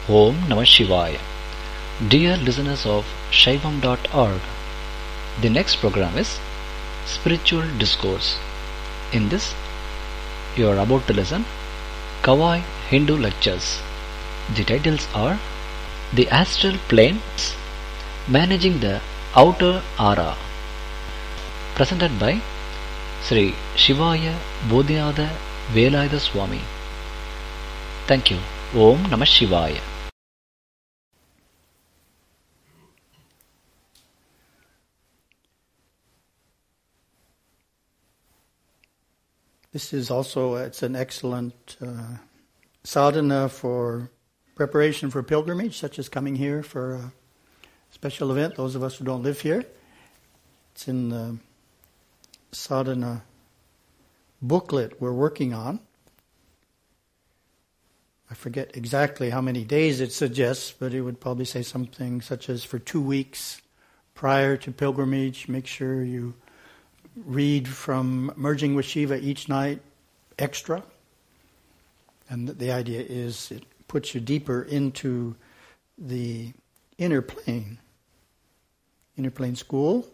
Om Namah Shivaya. Dear listeners of Shaivam.org, the next program is Spiritual Discourse. In this, you are about to listen Kawai Hindu Lectures. The titles are The Astral Planes, Managing the Outer Aura, presented by Sri Shivaya Bodhiyada Velayada Swami. Thank you. Om Namah Shivaya. This is also, it's an excellent sadhana for preparation for pilgrimage, such as coming here for a special event, those of us who don't live here. It's in the sadhana booklet we're working on. I forget exactly how many days it suggests, but it would probably say something such as for 2 weeks prior to pilgrimage, make sure you read from Merging with Shiva each night extra. And the idea is it puts you deeper into the inner plane school.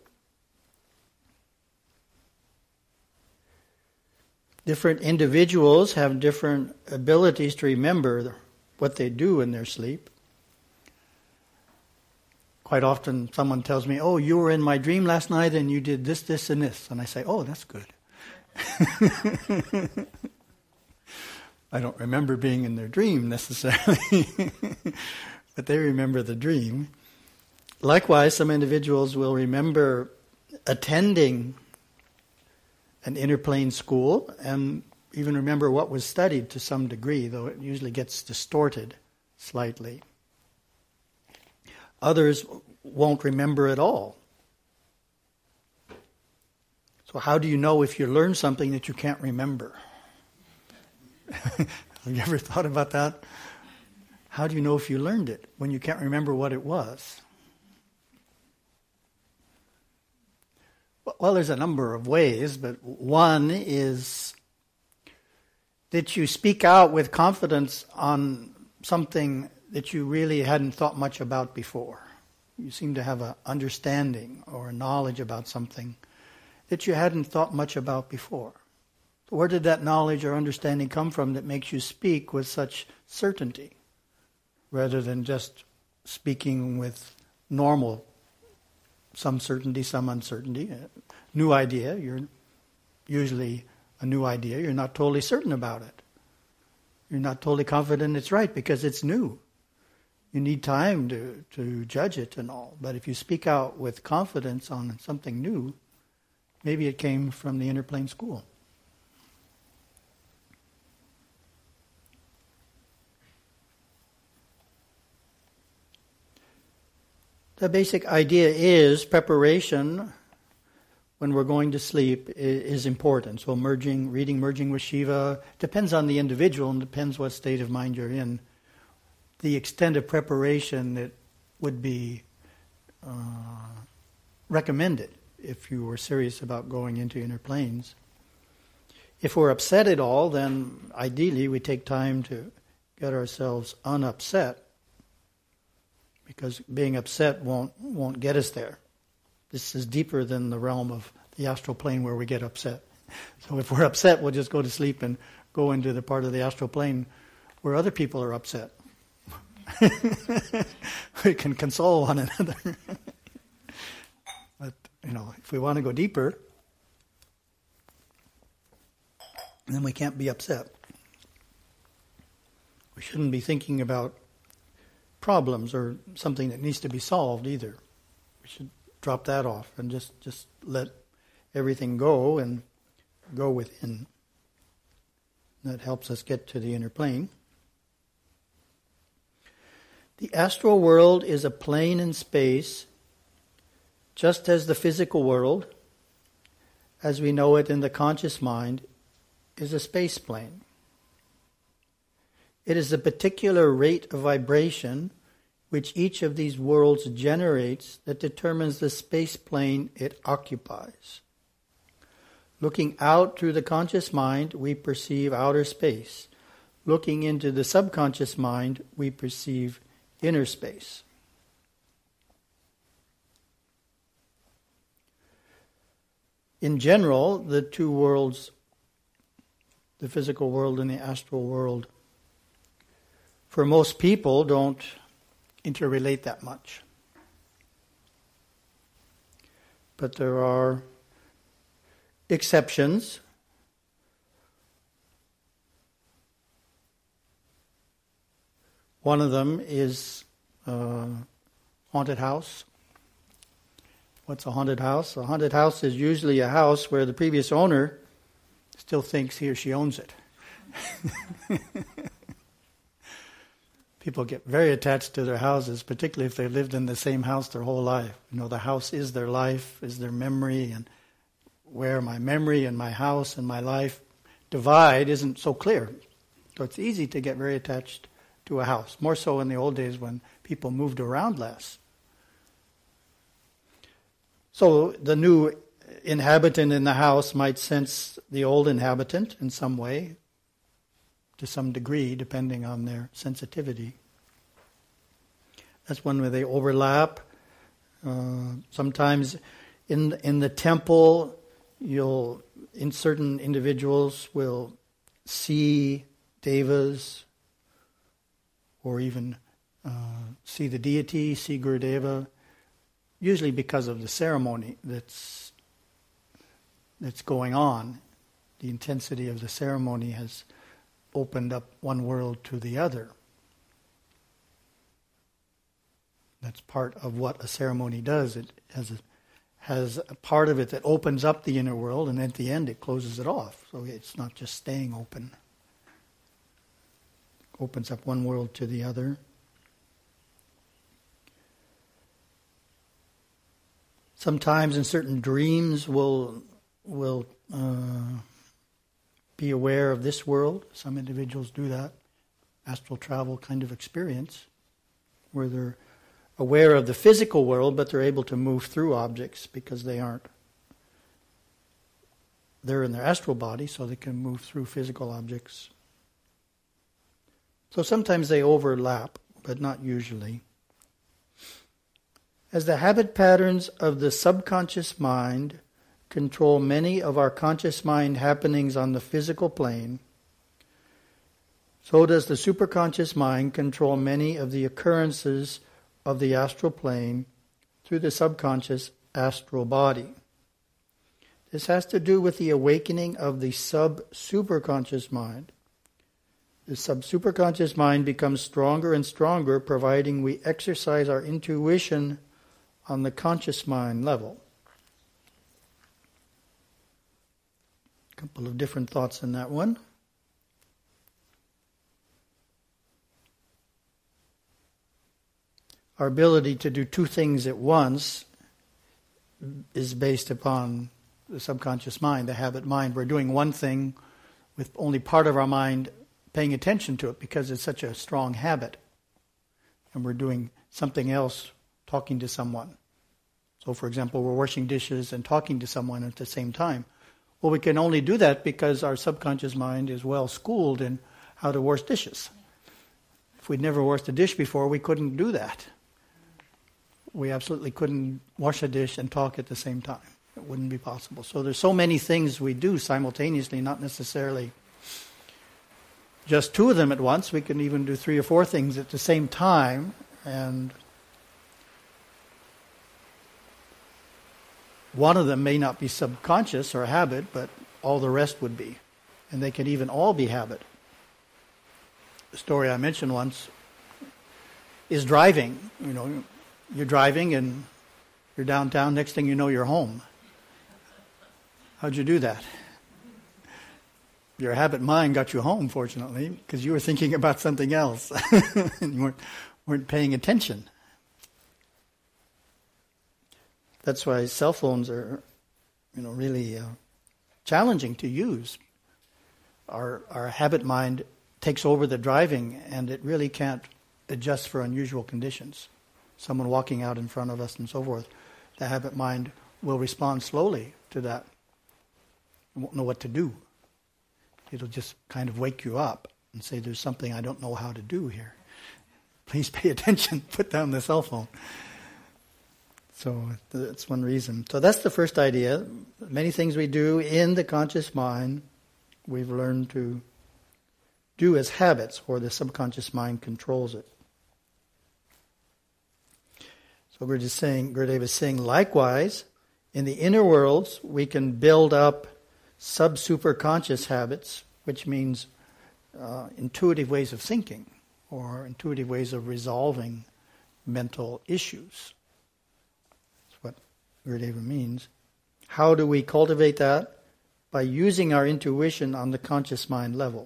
Different individuals have different abilities to remember what they do in their sleep. Quite often someone tells me, "Oh, you were in my dream last night and you did this, this, and this." And I say, "Oh, that's good." I don't remember being in their dream necessarily, but they remember the dream. Likewise, some individuals will remember attending an inner plane school and even remember what was studied to some degree, though it usually gets distorted slightly. Others won't remember at all. So how do you know if you learn something that you can't remember? Have you ever thought about that? How do you know if you learned it when you can't remember what it was? Well, there's a number of ways, but one is that you speak out with confidence on something that you really hadn't thought much about before. You seem to have an understanding or a knowledge about something that you hadn't thought much about before. Where did that knowledge or understanding come from that makes you speak with such certainty, rather than just speaking with normal, some certainty, some uncertainty? New idea, you're usually a new idea, you're not totally certain about it. You're not totally confident it's right because it's new. You need time to judge it and all. But if you speak out with confidence on something new, maybe it came from the inner plane school. The basic idea is preparation when we're going to sleep is important. So reading Merging with Shiva, depends on the individual and depends what state of mind you're in. The extent of preparation that would be recommended if you were serious about going into inner planes. If we're upset at all, then ideally we take time to get ourselves unupset, because being upset won't get us there. This is deeper than the realm of the astral plane where we get upset. So if we're upset, we'll just go to sleep and go into the part of the astral plane where other people are upset. We can console one another. But, if we want to go deeper, then we can't be upset. We shouldn't be thinking about problems or something that needs to be solved either. We should drop that off and just let everything go and go within. That helps us get to the inner plane. The astral world is a plane in space, just as the physical world, as we know it in the conscious mind, is a space plane. It is a particular rate of vibration which each of these worlds generates that determines the space plane it occupies. Looking out through the conscious mind, we perceive outer space, looking into the subconscious mind, we perceive inner space. In general, the two worlds, the physical world and the astral world, for most people don't interrelate that much. But there are exceptions. One of them is haunted house. What's a haunted house? A haunted house is usually a house where the previous owner still thinks he or she owns it. People get very attached to their houses, particularly if they've lived in the same house their whole life. The house is their life, is their memory, and where my memory and my house and my life divide isn't so clear. So it's easy to get very attached to a house, more so in the old days when people moved around less. So the new inhabitant in the house might sense the old inhabitant in some way, to some degree, depending on their sensitivity. That's one where they overlap. Sometimes in the temple, in certain individuals will see devas, or even see the deity, see Gurudeva, usually because of the ceremony that's going on. The intensity of the ceremony has opened up one world to the other. That's part of what a ceremony does. It has a part of it that opens up the inner world, and at the end it closes it off. So it's not just staying open. It opens up one world to the other. Sometimes in certain dreams we'll be aware of this world. Some individuals do that. Astral travel kind of experience, where they're aware of the physical world, but they're able to move through objects because they're in their astral body, so they can move through physical objects. So sometimes they overlap, but not usually. As the habit patterns of the subconscious mind control many of our conscious mind happenings on the physical plane, so does the superconscious mind control many of the occurrences of the astral plane through the subconscious astral body. This has to do with the awakening of the sub-superconscious mind. The sub-superconscious mind becomes stronger and stronger, providing we exercise our intuition on the conscious mind level. A couple of different thoughts in that one. Our ability to do two things at once is based upon the subconscious mind, the habit mind. We're doing one thing with only part of our mind paying attention to it because it's such a strong habit. And we're doing something else, talking to someone. So, for example, we're washing dishes and talking to someone at the same time. Well, we can only do that because our subconscious mind is well schooled in how to wash dishes. If we'd never washed a dish before, we couldn't do that. We absolutely couldn't wash a dish and talk at the same time. It wouldn't be possible. So there's so many things we do simultaneously, not necessarily just two of them at once. We can even do 3 or 4 things at the same time, and one of them may not be subconscious or habit, but all the rest would be. And they can even all be habit. The story I mentioned once is driving. You're driving and you're downtown, next thing you know you're home. How'd you do that? Your habit mind got you home, fortunately, because you were thinking about something else and you weren't paying attention. That's why cell phones are, really challenging to use. Our habit mind takes over the driving, and it really can't adjust for unusual conditions. Someone walking out in front of us and so forth, the habit mind will respond slowly to that. It won't know what to do. It'll just kind of wake you up. and say, there's something I don't know how to do here. Please pay attention. Put down the cell phone. So that's one reason. So that's the first idea. Many things we do in the conscious mind, we've learned to do as habits, or the subconscious mind controls it. So Gurudev is saying, likewise, in the inner worlds, we can build up sub-superconscious habits, which means intuitive ways of thinking, or intuitive ways of resolving mental issues. That's what Gurudeva means. How do we cultivate that? By using our intuition on the conscious mind level.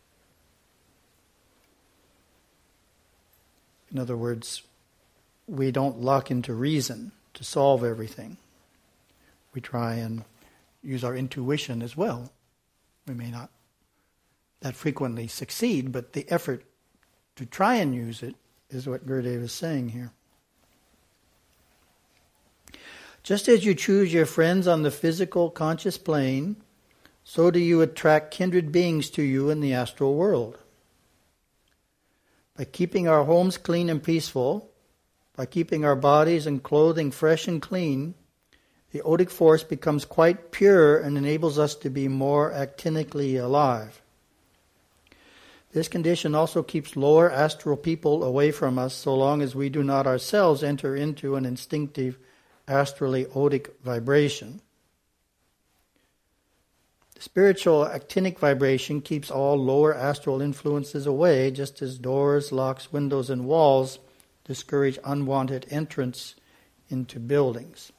In other words, we don't lock into reason to solve everything. We try and use our intuition as well. We may not that frequently succeed, but the effort to try and use it is what Gurudev is saying here. Just as you choose your friends on the physical conscious plane, so do you attract kindred beings to you in the astral world. By keeping our homes clean and peaceful, by keeping our bodies and clothing fresh and clean, the odic force becomes quite pure and enables us to be more actinically alive. This condition also keeps lower astral people away from us so long as we do not ourselves enter into an instinctive astrally odic vibration. The spiritual actinic vibration keeps all lower astral influences away, just as doors, locks, windows, and walls discourage unwanted entrance into buildings.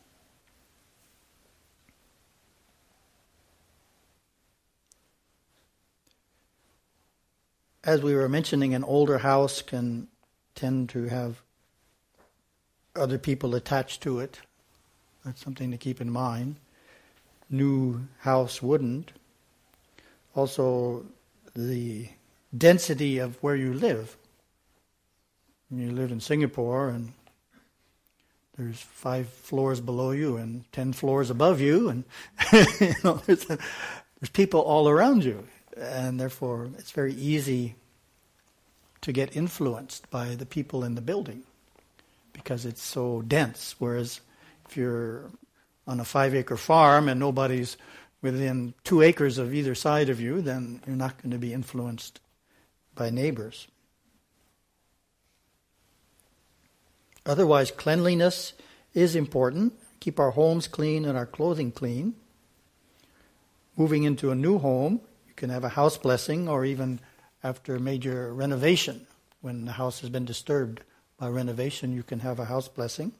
As we were mentioning, an older house can tend to have other people attached to it. That's something to keep in mind. New house wouldn't. Also, the density of where you live. You live in Singapore and there's 5 floors below you and 10 floors above you, and there's people all around you. And therefore, it's very easy to get influenced by the people in the building because it's so dense. Whereas if you're on a 5-acre farm and nobody's within 2 acres of either side of you, then you're not going to be influenced by neighbors. Otherwise, cleanliness is important. Keep our homes clean and our clothing clean. Moving into a new home, you can have a house blessing, or even after major renovation, when the house has been disturbed by renovation, you can have a house blessing.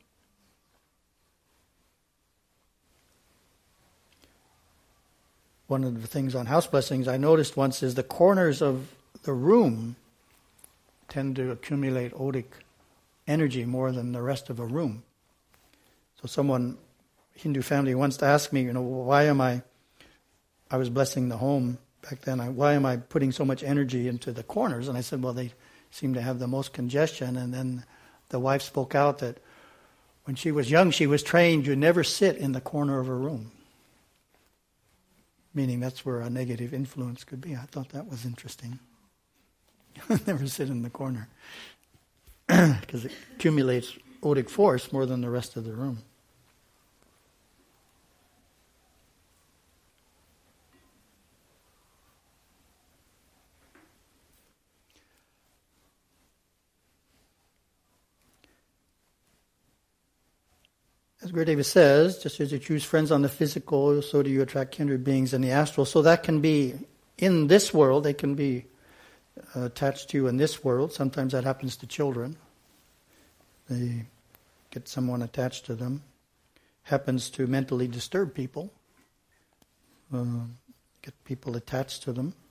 One of the things on house blessings I noticed once is the corners of the room tend to accumulate odic energy more than the rest of a room. So someone, Hindu family, once asked me, why am I was blessing the home back then, why am I putting so much energy into the corners? And I said, well, they seem to have the most congestion. And then the wife spoke out that when she was young, she was trained you never sit in the corner of a room. Meaning that's where a negative influence could be. I thought that was interesting. Never sit in the corner. Because it accumulates odic force more than the rest of the room. As Gurudeva says, just as you choose friends on the physical, so do you attract kindred beings in the astral. So that can be in this world, they can be attached to you in this world. Sometimes that happens to children. They get someone attached to them. Happens to mentally disturbed people. Get people attached to them.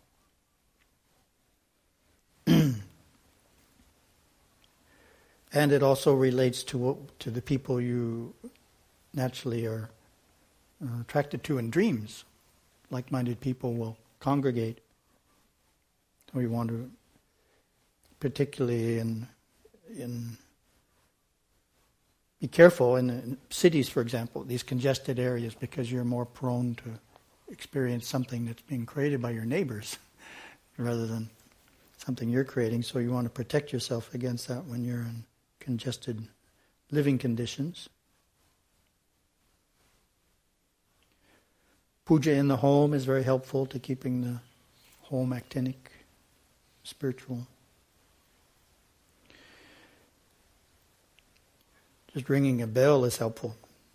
And it also relates to the people you naturally are attracted to in dreams. Like-minded people will congregate. So we want to, particularly in be careful in cities, for example, these congested areas, because you're more prone to experience something that's being created by your neighbors rather than something you're creating, so you want to protect yourself against that when you're in congested living conditions. Puja in the home is very helpful to keeping the home actinic, spiritual. Just ringing a bell is helpful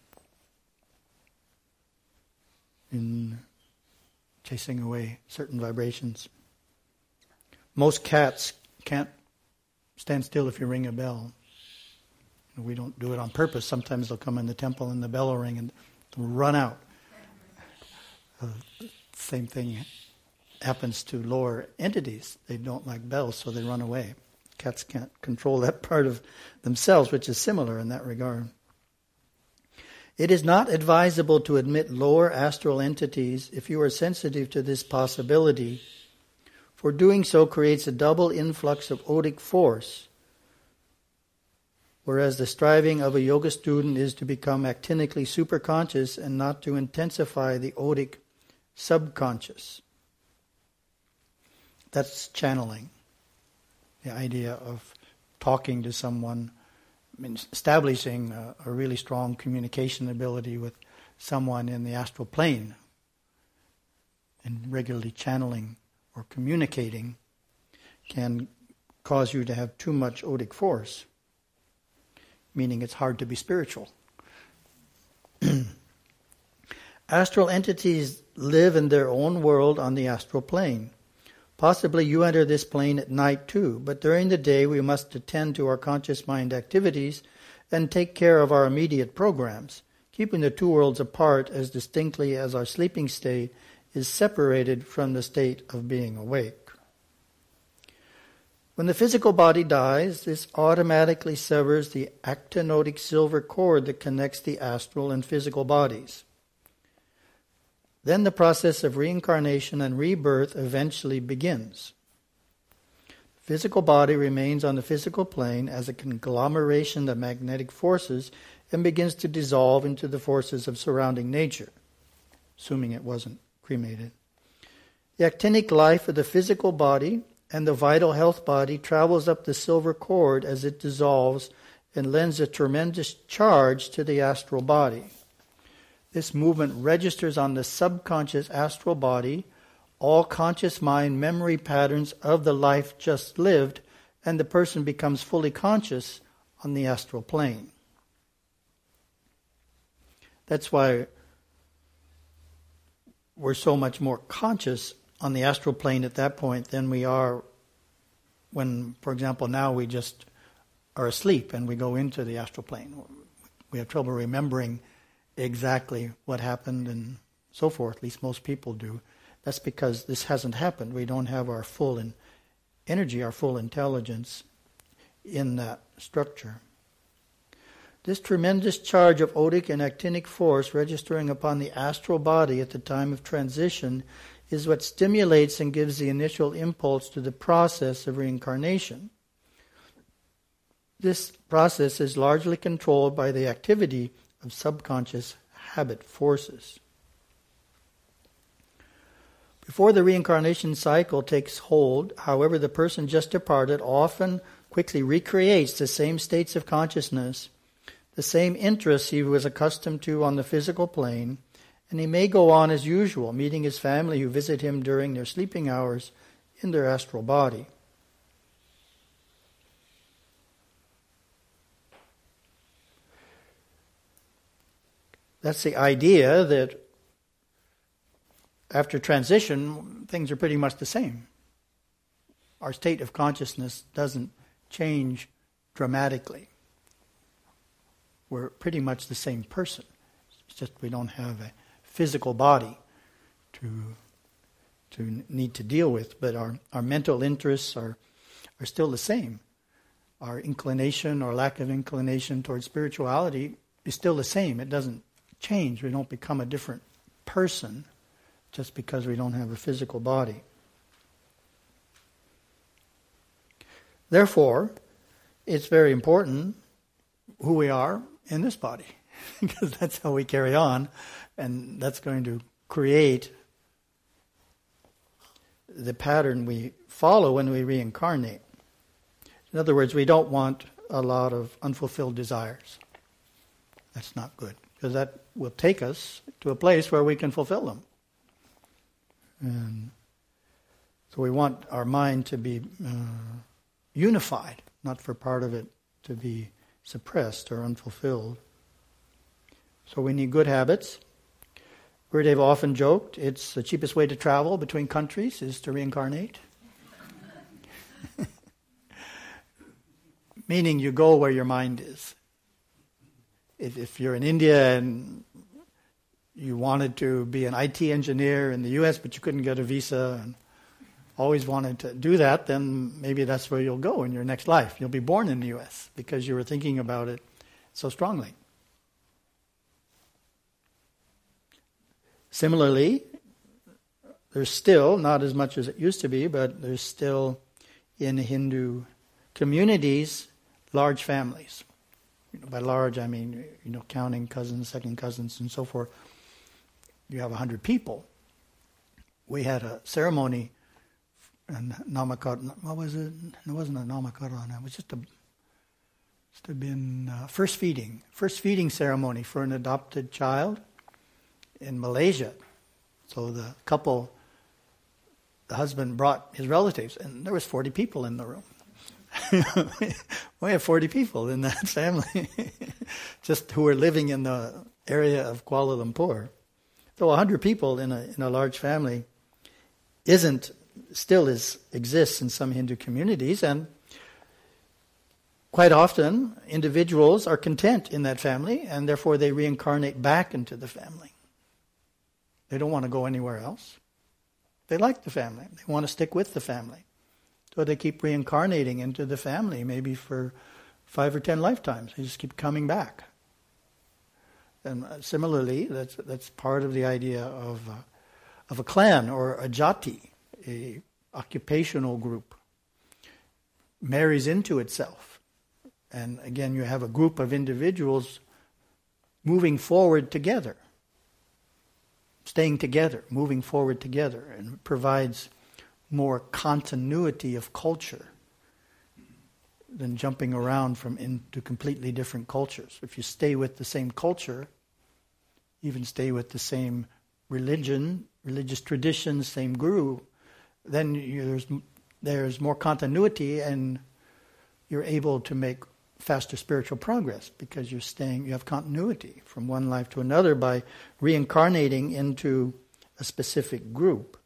in chasing away certain vibrations. Most cats can't stand still if you ring a bell. We don't do it on purpose. Sometimes they'll come in the temple and the bell will ring and they'll run out. Same thing happens to lower entities. They don't like bells, so they run away. Cats can't control that part of themselves, which is similar in that regard. It is not advisable to admit lower astral entities if you are sensitive to this possibility, for doing so creates a double influx of odic force, whereas the striving of a yoga student is to become actinically superconscious and not to intensify the odic subconscious. That's channeling. The idea of talking to someone, establishing a really strong communication ability with someone in the astral plane, and regularly channeling or communicating can cause you to have too much odic force, meaning it's hard to be spiritual. Astral entities live in their own world on the astral plane. Possibly you enter this plane at night too, but during the day we must attend to our conscious mind activities and take care of our immediate programs, keeping the two worlds apart as distinctly as our sleeping state is separated from the state of being awake. When the physical body dies, this automatically severs the actinotic silver cord that connects the astral and physical bodies. Then the process of reincarnation and rebirth eventually begins. The physical body remains on the physical plane as a conglomeration of magnetic forces and begins to dissolve into the forces of surrounding nature, assuming it wasn't cremated. The actinic life of the physical body and the vital health body travels up the silver cord as it dissolves and lends a tremendous charge to the astral body. This movement registers on the subconscious astral body all conscious mind memory patterns of the life just lived, and the person becomes fully conscious on the astral plane. That's why we're so much more conscious on the astral plane at that point than we are when, for example, now we just are asleep and we go into the astral plane. We have trouble remembering exactly what happened and so forth, at least most people do. That's because this hasn't happened. We don't have our full energy, our full intelligence in that structure. This tremendous charge of odic and actinic force registering upon the astral body at the time of transition is what stimulates and gives the initial impulse to the process of reincarnation. This process is largely controlled by the activity of subconscious habit forces. Before the reincarnation cycle takes hold, however, the person just departed often quickly recreates the same states of consciousness, the same interests he was accustomed to on the physical plane, and he may go on as usual, meeting his family who visit him during their sleeping hours in their astral body. That's the idea that after transition, things are pretty much the same. Our state of consciousness doesn't change dramatically. We're pretty much the same person. It's just we don't have a physical body to need to deal with, but our mental interests are still the same. Our inclination or lack of inclination towards spirituality is still the same. It doesn't change. We don't become a different person just because we don't have a physical body. Therefore, it's very important who we are in this body, because that's how we carry on, and that's going to create the pattern we follow when we reincarnate. In other words, we don't want a lot of unfulfilled desires. That's not good, because that will take us to a place where we can fulfill them. And so we want our mind to be unified, not for part of it to be suppressed or unfulfilled. So we need good habits. Gurudev often joked, it's the cheapest way to travel between countries is to reincarnate. Meaning you go where your mind is. If you're in India and you wanted to be an IT engineer in the US but you couldn't get a visa and always wanted to do that, then maybe that's where you'll go in your next life. You'll be born in the US because you were thinking about it so strongly. Similarly, there's still, not as much as it used to be, but there's still in Hindu communities large families. By large, I mean, counting cousins, second cousins, and so forth. You have 100 people. We had a ceremony, and Namakara, what was it? It wasn't a Namakara, it was just first feeding ceremony for an adopted child in Malaysia. So the couple, the husband brought his relatives, and there was 40 people in the room. We have 40 people in that family, just who are living in the area of Kuala Lumpur. So 100 people in a large family exists in some Hindu communities, and quite often individuals are content in that family, and therefore they reincarnate back into the family. They don't want to go anywhere else. They like the family. They want to stick with the family. So they keep reincarnating into the family, maybe for 5 or 10 lifetimes. They just keep coming back. And similarly, that's part of the idea of a clan or a jati, a occupational group, marries into itself. And again, you have a group of individuals moving forward together, staying together, moving forward together, and it provides more continuity of culture than jumping around from into completely different cultures. If you stay with the same culture, even stay with the same religion, religious traditions, same guru, then there's more continuity and you're able to make faster spiritual progress because you have continuity from one life to another by reincarnating into a specific group.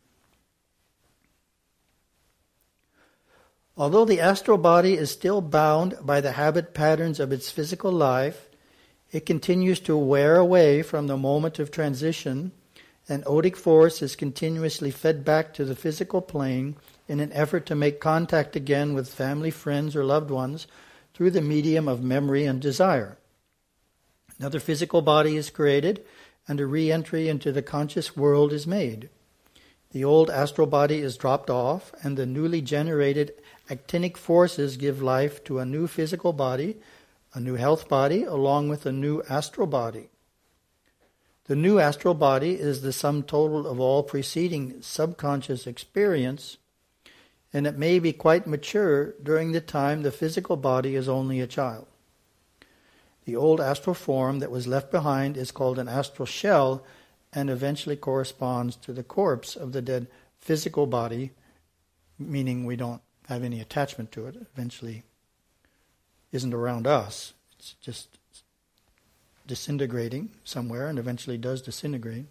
Although the astral body is still bound by the habit patterns of its physical life, it continues to wear away from the moment of transition, and odic force is continuously fed back to the physical plane in an effort to make contact again with family, friends, or loved ones through the medium of memory and desire. Another physical body is created, and a re-entry into the conscious world is made. The old astral body is dropped off, and the newly generated actinic forces give life to a new physical body, a new health body, along with a new astral body. The new astral body is the sum total of all preceding subconscious experience, and it may be quite mature during the time the physical body is only a child. The old astral form that was left behind is called an astral shell and eventually corresponds to the corpse of the dead physical body, meaning we don't have any attachment to it. It eventually isn't around us. It's just disintegrating somewhere and eventually does disintegrate.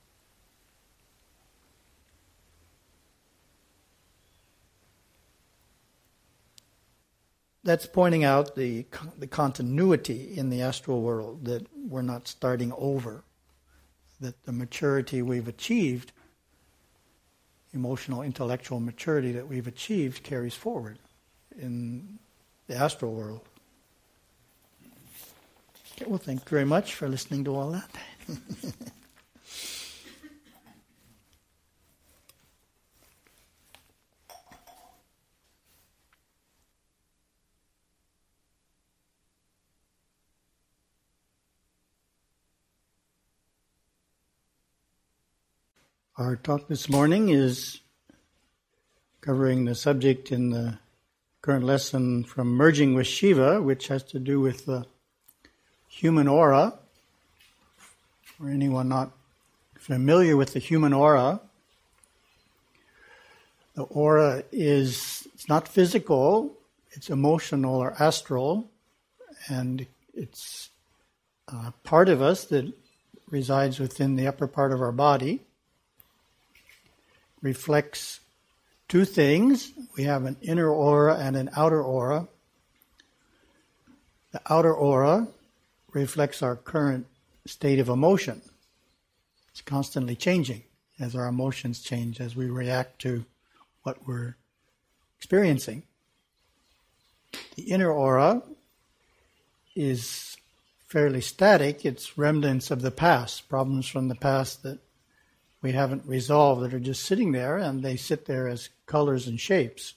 That's pointing out the continuity in the astral world, that we're not starting over, that the maturity we've achieved, emotional, intellectual maturity that we've achieved carries forward in the astral world. Okay, well, thank you very much for listening to all that. Our talk this morning is covering the subject in the current lesson from Merging with Shiva, which has to do with the human aura. For anyone not familiar with the human aura, the aura it's not physical, it's emotional or astral, and it's a part of us that resides within the upper part of our body. Reflects two things. We have an inner aura and an outer aura. The outer aura reflects our current state of emotion. It's constantly changing as our emotions change, as we react to what we're experiencing. The inner aura is fairly static. It's remnants of the past, problems from the past that we haven't resolved that are just sitting there, and they sit there as colors and shapes.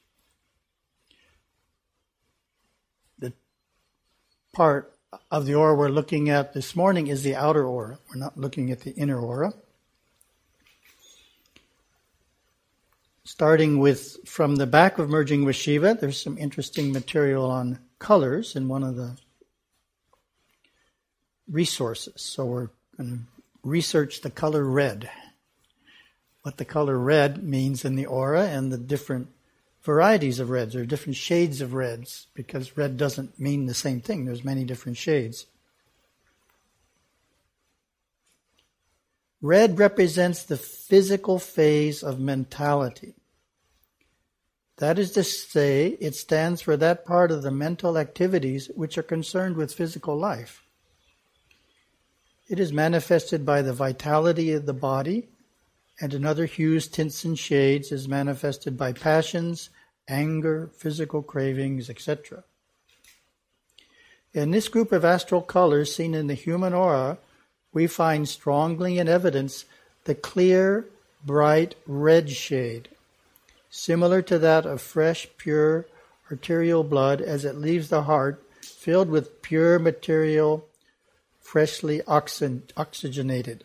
The part of the aura we're looking at this morning is the outer aura. We're not looking at the inner aura. Starting from the back of Merging with Shiva, there's some interesting material on colors in one of the resources. So we're going to research the color red, what the color red means in the aura, and the different varieties of reds, or different shades of reds, because red doesn't mean the same thing. There's many different shades. Red represents the physical phase of mentality. That is to say, it stands for that part of the mental activities which are concerned with physical life. It is manifested by the vitality of the body, and in other hues, tints, and shades is manifested by passions, anger, physical cravings, etc. In this group of astral colors seen in the human aura, we find strongly in evidence the clear, bright red shade, similar to that of fresh, pure arterial blood as it leaves the heart, filled with pure material, freshly oxygenated.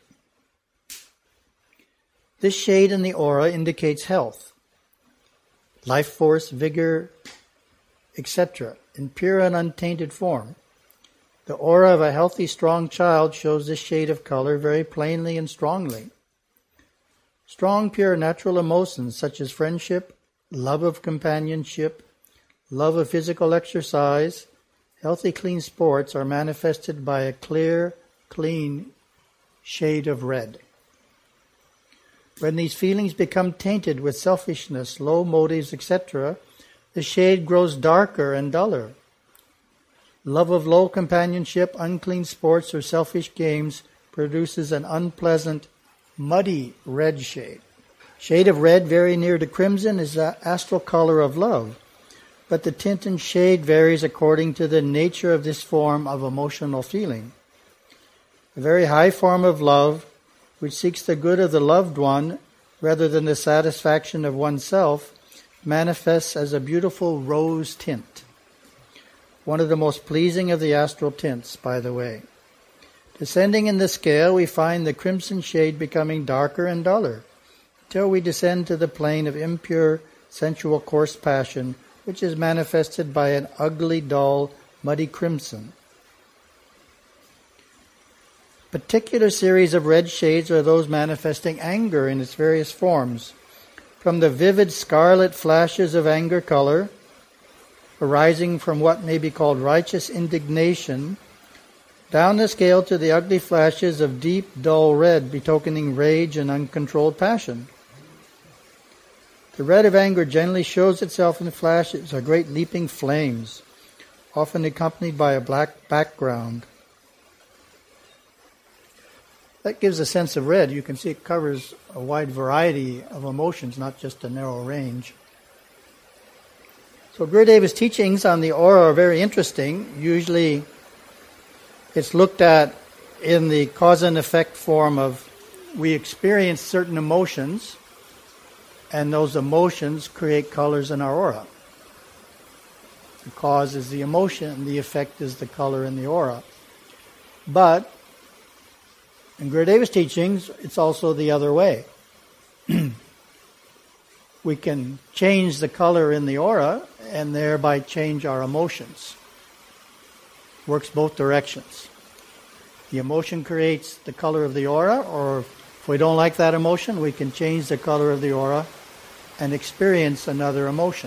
This shade in the aura indicates health, life force, vigor, etc., in pure and untainted form. The aura of a healthy, strong child shows this shade of color very plainly and strongly. Strong, pure, natural emotions such as friendship, love of companionship, love of physical exercise, healthy, clean sports are manifested by a clear, clean shade of red. When these feelings become tainted with selfishness, low motives, etc., the shade grows darker and duller. Love of low companionship, unclean sports, or selfish games produces an unpleasant, muddy red shade. Shade of red very near to crimson is the astral color of love, but the tint and shade varies according to the nature of this form of emotional feeling. A very high form of love, which seeks the good of the loved one rather than the satisfaction of oneself, manifests as a beautiful rose tint. One of the most pleasing of the astral tints, by the way. Descending in the scale, we find the crimson shade becoming darker and duller, until we descend to the plane of impure, sensual, coarse passion, which is manifested by an ugly, dull, muddy crimson. Particular series of red shades are those manifesting anger in its various forms, from the vivid scarlet flashes of anger color, arising from what may be called righteous indignation, down the scale to the ugly flashes of deep, dull red, betokening rage and uncontrolled passion. The red of anger generally shows itself in flashes or great leaping flames, often accompanied by a black background. That gives a sense of red. You can see it covers a wide variety of emotions, not just a narrow range. So Gurudeva's teachings on the aura are very interesting. Usually it's looked at in the cause and effect form of we experience certain emotions, and those emotions create colors in our aura. The cause is the emotion, and the effect is the color in the aura. But in Gurudeva's teachings, it's also the other way. we can change the color in the aura and thereby change our emotions. Works both directions. The emotion creates the color of the aura, or if we don't like that emotion, we can change the color of the aura and experience another emotion.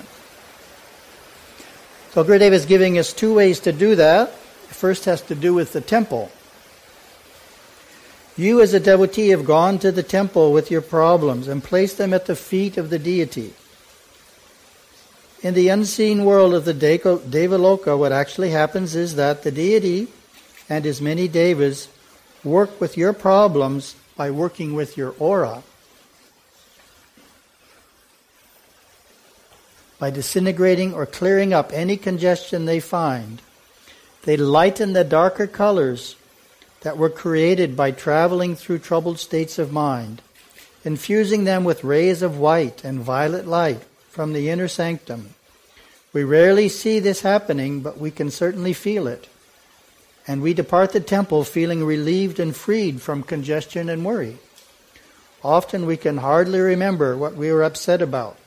So Gurudev is giving us two ways to do that. The first has to do with the temple. You as a devotee have gone to the temple with your problems and placed them at the feet of the deity. In the unseen world of the Devaloka, what actually happens is that the deity and his many devas work with your problems by working with your aura. By disintegrating or clearing up any congestion they find. They lighten the darker colors that were created by traveling through troubled states of mind, infusing them with rays of white and violet light from the inner sanctum. We rarely see this happening, but we can certainly feel it. And we depart the temple feeling relieved and freed from congestion and worry. Often we can hardly remember what we were upset about.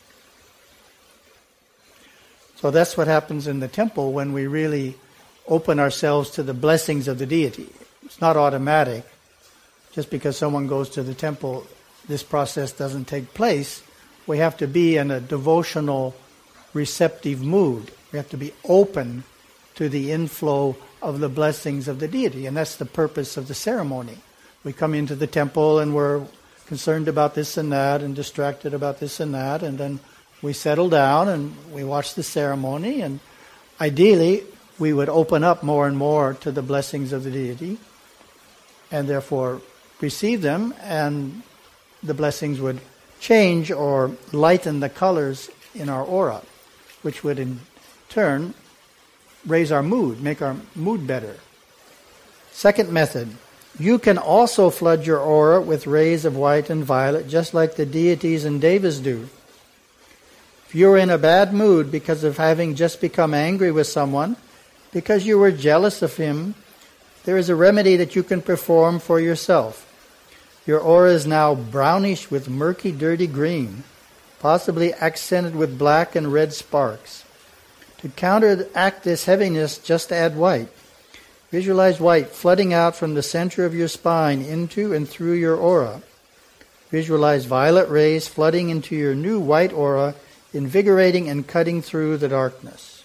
So that's what happens in the temple when we really open ourselves to the blessings of the deity. It's not automatic. Just because someone goes to the temple, this process doesn't take place. We have to be in a devotional, receptive mood. We have to be open to the inflow of the blessings of the deity. And that's the purpose of the ceremony. We come into the temple and we're concerned about this and that and distracted about this and that, and then we settle down and we watch the ceremony, and ideally we would open up more and more to the blessings of the deity and therefore receive them, and the blessings would change or lighten the colors in our aura, which would in turn raise our mood, make our mood better. Second method, you can also flood your aura with rays of white and violet just like the deities and devas do. If you're in a bad mood because of having just become angry with someone, because you were jealous of him, there is a remedy that you can perform for yourself. Your aura is now brownish with murky, dirty green, possibly accented with black and red sparks. To counteract this heaviness, just add white. Visualize white flooding out from the center of your spine into and through your aura. Visualize violet rays flooding into your new white aura, invigorating and cutting through the darkness.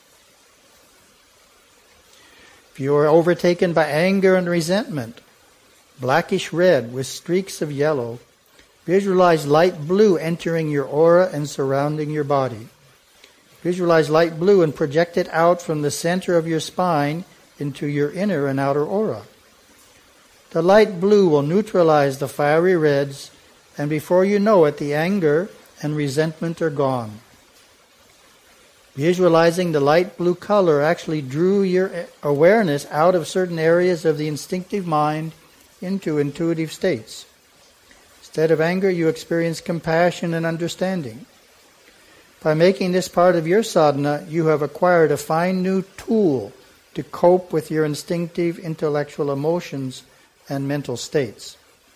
If you are overtaken by anger and resentment, blackish red with streaks of yellow, visualize light blue entering your aura and surrounding your body. Visualize light blue and project it out from the center of your spine into your inner and outer aura. The light blue will neutralize the fiery reds, and before you know it, the anger and resentment are gone. Visualizing the light blue color actually drew your awareness out of certain areas of the instinctive mind into intuitive states. Instead of anger, you experience compassion and understanding. By making this part of your sadhana, you have acquired a fine new tool to cope with your instinctive intellectual emotions and mental states.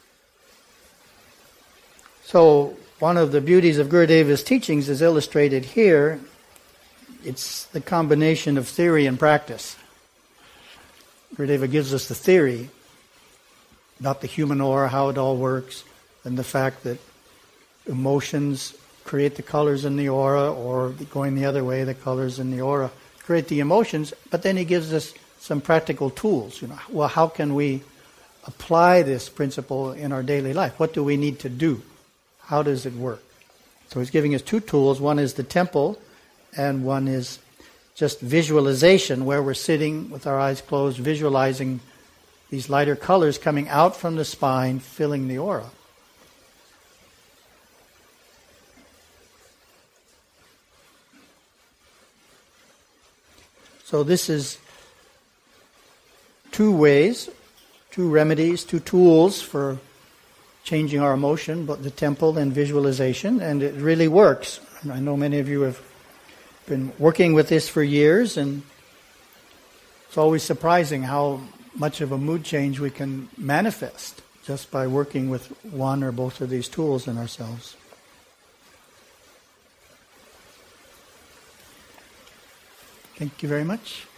So, one of the beauties of Gurudeva's teachings is illustrated here. It's the combination of theory and practice. Gurudeva gives us the theory about the human aura, how it all works, and the fact that emotions create the colors in the aura, or going the other way, the colors in the aura create the emotions. But then he gives us some practical tools. Well, how can we apply this principle in our daily life? What do we need to do? How does it work? So he's giving us two tools. One is the temple, and one is just visualization, where we're sitting with our eyes closed, visualizing these lighter colors coming out from the spine, filling the aura. So this is two ways, two remedies, two tools for changing our emotion, but the temple and visualization, and it really works. And I know many of you have been working with this for years, and it's always surprising how much of a mood change we can manifest just by working with one or both of these tools in ourselves. Thank you very much.